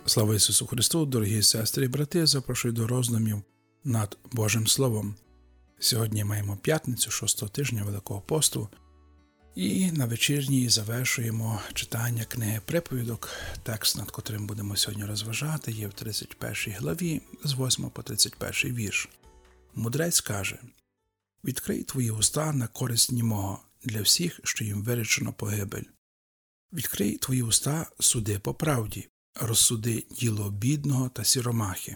Слава Ісусу Христу, дорогі сестри і брати, запрошую до роздумів над Божим Словом. Сьогодні маємо п'ятницю 6-го тижня Великого посту, і на вечірній завершуємо читання книги Приповідок. Текст, над котрим будемо сьогодні розважати, є в 31 главі, з 8 по 31 вірш. Мудрець каже: «Відкрий твої уста на користь німого для всіх, що їм виречено погибель. Відкрий твої уста, суди по правді, розсуди діло бідного та сіромахи.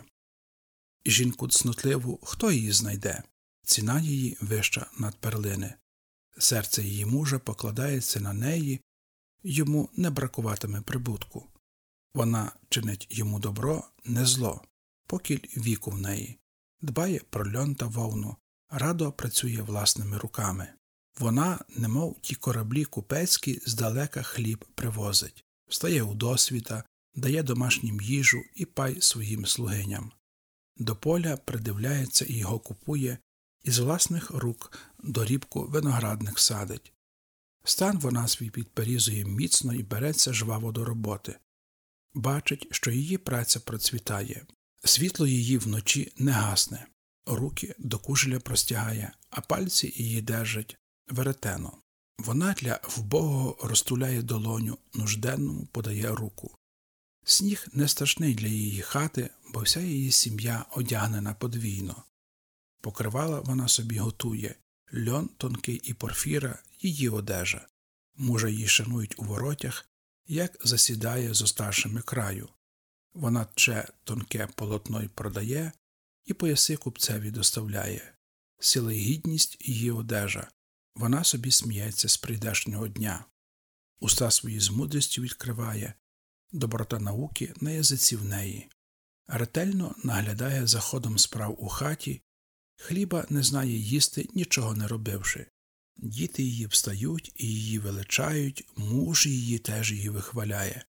І жінку цнотливу хто її знайде? Ціна її вища над перлини. Серце її мужа покладається на неї, йому не бракуватиме прибутку. Вона чинить йому добро, не зло, покіль віку в неї. Дбає про льон та вовну, радо працює власними руками. Вона, немов ті кораблі купецькі, здалека хліб привозить. Встає у досвіта, дає домашнім їжу і пай своїм слугиням. До поля придивляється і його купує, із власних рук дорібку виноградник садить. Стан вона свій підперізує міцно і береться жваво до роботи. Бачить, що її праця процвітає. Світло її вночі не гасне. Руки до кужеля простягає, а пальці її держать веретено. Вона для вбогого розтуляє долоню, нужденному подає руку. Сніг не страшний для її хати, бо вся її сім'я одягнена подвійно. Покривала вона собі готує, льон тонкий і порфіра – її одежа. Мужа її шанують у воротях, як засідає зо старшими краю. Вона тче тонке полотно й продає, і пояси купцеві доставляє. Сила й гідність – її одежа. Вона собі сміється з прийдешнього дня. Уста свої з мудрістю відкриває, доброта науки на язиці в неї. Ретельно наглядає за ходом справ у хаті, хліба не знає їсти, нічого не робивши. Діти її встають і її величають, муж її теж її вихваляє.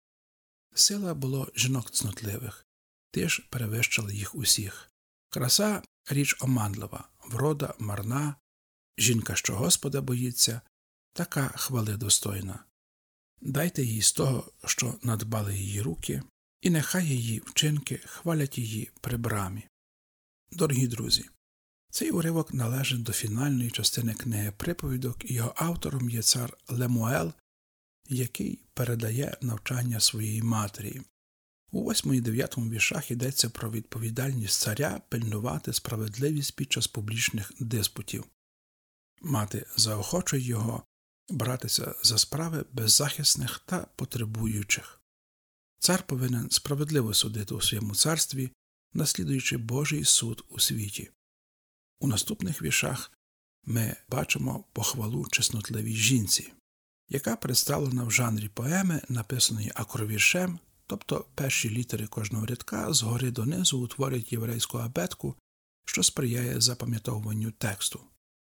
Сила було жінок цнотливих, ти ж перевищила їх усіх. Краса – річ оманлива, врода марна, жінка, що Господа боїться, така хвали достойна. Дайте їй з того, що надбали її руки, і нехай її вчинки хвалять її при брамі. Дорогі друзі, цей уривок належить до фінальної частини книги Приповідок, і його автором є цар Лемуел, який передає навчання своєї матері. У 8 і 9 віршах йдеться про відповідальність царя пильнувати справедливість під час публічних диспутів. Мати заохочує його братися за справи беззахисних та потребуючих. Цар повинен справедливо судити у своєму царстві, наслідуючи Божий суд у світі. У наступних віршах ми бачимо похвалу чеснотливій жінці, яка представлена в жанрі поеми, написаної акровіршем, тобто перші літери кожного рядка згори донизу утворюють єврейську абетку, що сприяє запам'ятовуванню тексту.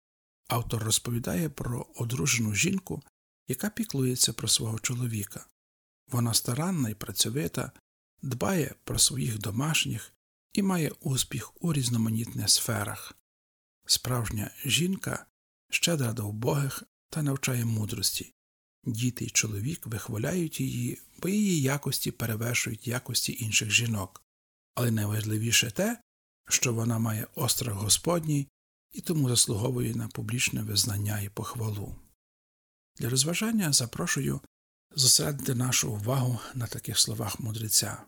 Автор розповідає про одружену жінку, яка піклується про свого чоловіка. Вона старанна і працьовита, дбає про своїх домашніх і має успіх у різноманітних сферах. Справжня жінка щедра до вбогих та навчає мудрості. Діти й чоловік вихваляють її, бо її якості перевершують якості інших жінок. Але найважливіше те, що вона має острах Господній і тому заслуговує на публічне визнання і похвалу. Для розважання запрошую зосередити нашу увагу на таких словах мудреця.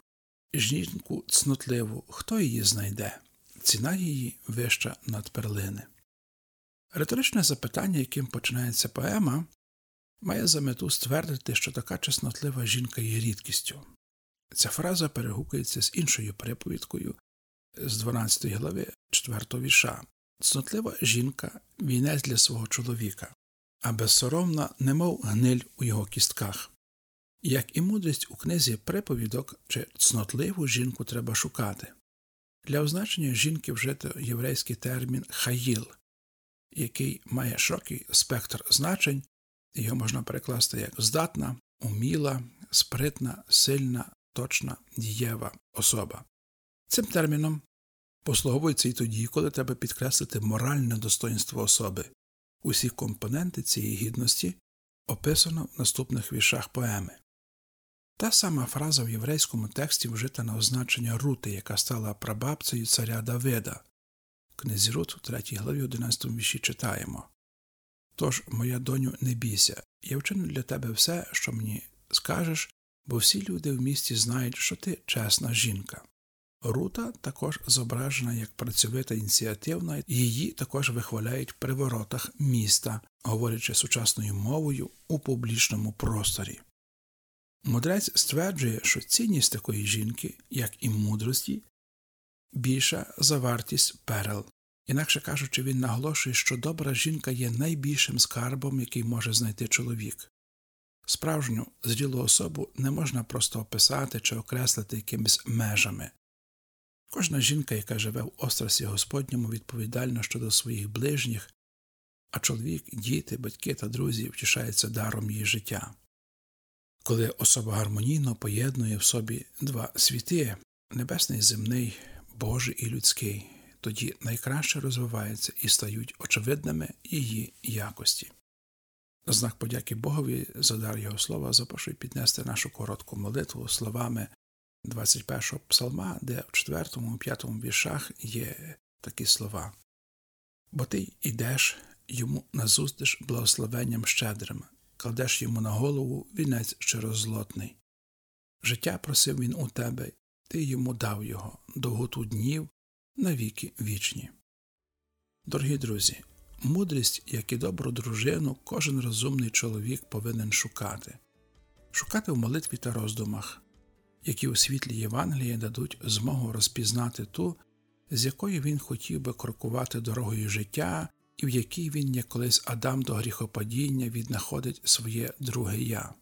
Жінку цнотливу хто її знайде? Ціна її вища над перлини. Риторичне запитання, яким починається поема, має за мету ствердити, що така чеснотлива жінка є рідкістю. Ця фраза перегукується з іншою приповідкою з 12 глави 4 вірша. Цнотлива жінка – вінець для свого чоловіка, а безсоромна немов гниль у його кістках. Як і мудрість у книзі Приповідок, чи цнотливу жінку треба шукати. Для означення жінки вжито єврейський термін «хаїл», який має широкий спектр значень, його можна перекласти як здатна, уміла, спритна, сильна, точна, дієва особа. Цим терміном послуговується і тоді, коли треба підкреслити моральне достоинство особи. Усі компоненти цієї гідності описано в наступних віршах поеми. Та сама фраза в єврейському тексті вжита на означення Рути, яка стала прабабцею царя Давида. В книзі Рут, у 3 главі, 11 вірші читаємо: «Тож, моя доню, не бійся, я вчиню для тебе все, що мені скажеш, бо всі люди в місті знають, що ти чесна жінка». Рута також зображена як працьовита, ініціативна, її також вихваляють при воротах міста, говорячи сучасною мовою у публічному просторі. Мудрець стверджує, що цінність такої жінки, як і мудрості, більша за вартість перел. Інакше кажучи, він наголошує, що добра жінка є найбільшим скарбом, який може знайти чоловік. Справжню, зрілу особу не можна просто описати чи окреслити якимись межами. Кожна жінка, яка живе в острасі Господньому, відповідальна щодо своїх ближніх, а чоловік, діти, батьки та друзі втішаються даром її життя. Коли особа гармонійно поєднує в собі два світи – небесний і земний, Божий і людський, тоді найкраще розвиваються і стають очевидними її якості. На знак подяки Богові за дар Його слова запрошую піднести нашу коротку молитву словами 21-го псалма, де в 4-му і 5-му віршах є такі слова: «Бо ти йдеш йому назустріч благословенням щедрим, кладеш йому на голову вінець щирозлотний. Життя просив він у тебе, ти йому дав його, довготу днів навіки вічні». Дорогі друзі, мудрість, як і добру дружину, кожен розумний чоловік повинен шукати. Шукати в молитві та роздумах, які у світлі Євангелія дадуть змогу розпізнати ту, з якою він хотів би крокувати дорогою життя і в якій він, як колись Адам до гріхопадіння, віднаходить своє друге «я».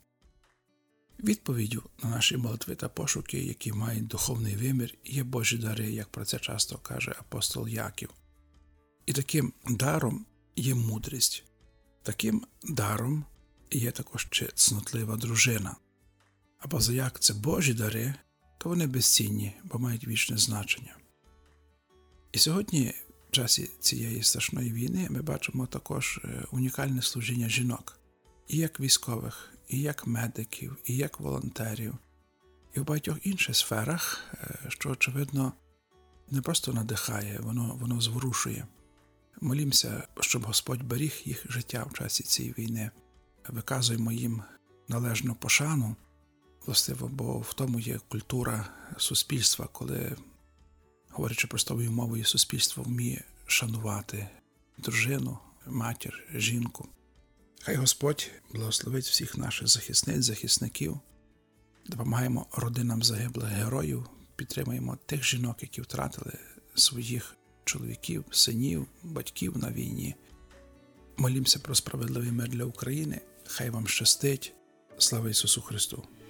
Відповіддю на наші молитви та пошуки, які мають духовний вимір, є Божі дари, як про це часто каже апостол Яків. І таким даром є мудрість. Таким даром є також цнотлива дружина. А позаяк це Божі дари, то вони безцінні, бо мають вічне значення. І сьогодні, в часі цієї страшної війни, ми бачимо також унікальне служіння жінок. І як військових, і як медиків, і як волонтерів, і в багатьох інших сферах, що, очевидно, не просто надихає, воно зворушує. Молімося, щоб Господь беріг їх життя в часі цієї війни. Виказуємо їм належну пошану, властиво, бо в тому є культура суспільства, коли, говорячи простою мовою, суспільство вміє шанувати дружину, матір, жінку. Хай Господь благословить всіх наших захисниць, захисників. Допомагаємо родинам загиблих героїв, підтримуємо тих жінок, які втратили своїх чоловіків, синів, батьків на війні. Молімося про справедливий мир для України. Хай вам щастить. Слава Ісусу Христу!